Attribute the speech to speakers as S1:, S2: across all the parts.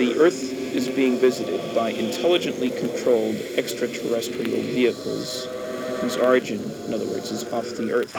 S1: the Earth is being visited by intelligently controlled extraterrestrial vehicles whose origin, in other words, is off the Earth.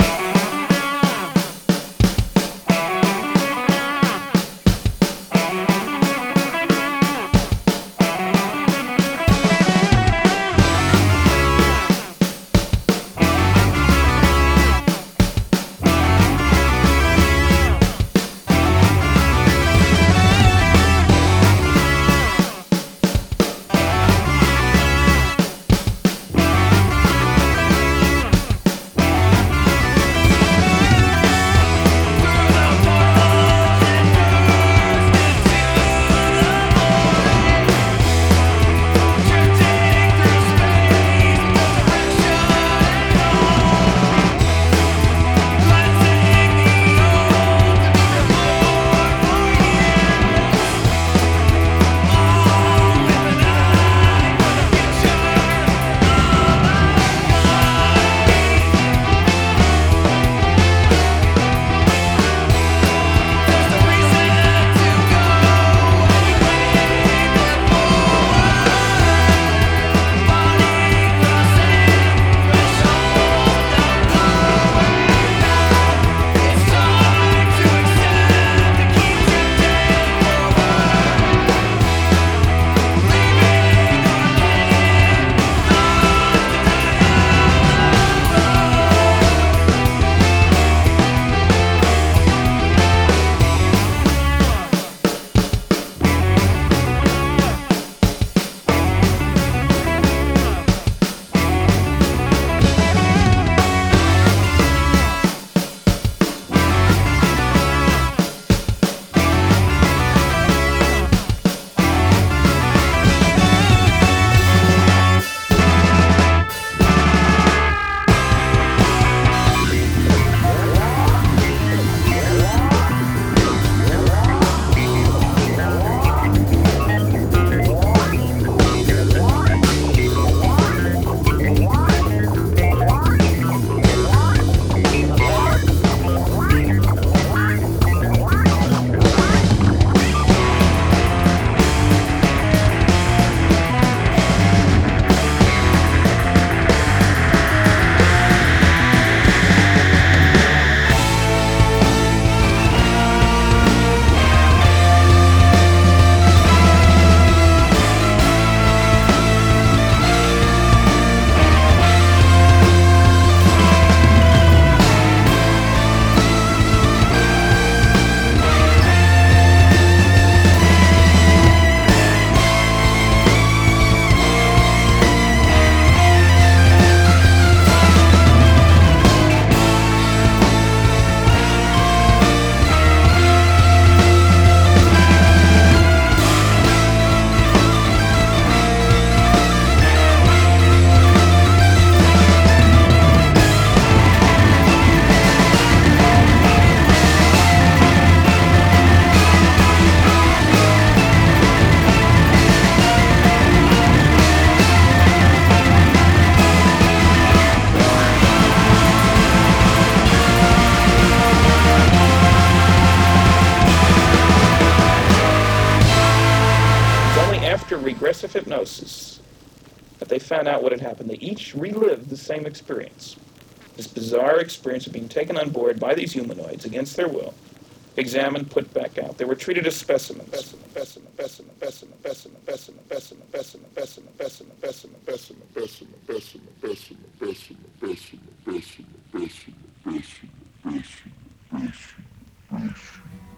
S1: Regressive hypnosis that they found out what had happened. They each relived the same experience. This bizarre experience of being taken on board by these humanoids against their will, examined, put back out. They were treated as specimens.